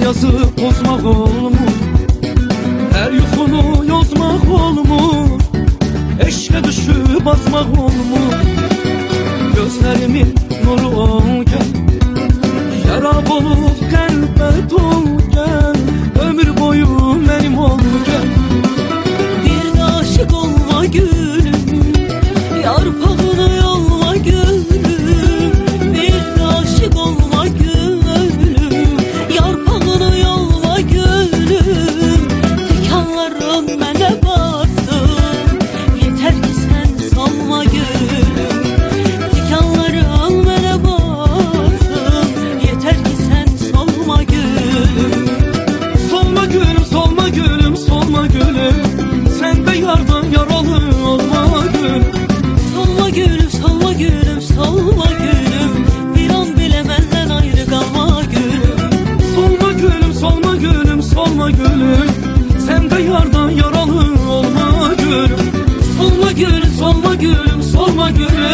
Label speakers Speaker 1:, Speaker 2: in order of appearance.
Speaker 1: yazıp bozmak olmur, her yuxunu yozmaq olmur, eşqə düşüb basmaq olmur. Gözlərimin nuru ol gəl, şərab olub qəlbə dol gəl, ömür boyu mənim ol gəl.
Speaker 2: Bir də aşıq olma gülüm, yarpağını yolma gülüm. Bir də aşıq olma gülüm, yarpağını yolma gülüm. Tikanların mənə batsın, yeter ki sen salma gülüm. Tikanların mənə batsın, yeter ki sen salma gülüm.
Speaker 1: Solma gülüm, solma gülüm, solma gülüm, sen de yardan yaralı olma gülüm.
Speaker 2: Solma gülüm, solma gülüm, solma gülüm, bir an bile benden ayrı kalma gülüm.
Speaker 1: Solma gülüm, solma gülüm, solma gülüm, sen de yardan yaralı olma gülüm.
Speaker 2: Solma gülüm, solma gülüm, solma gülüm,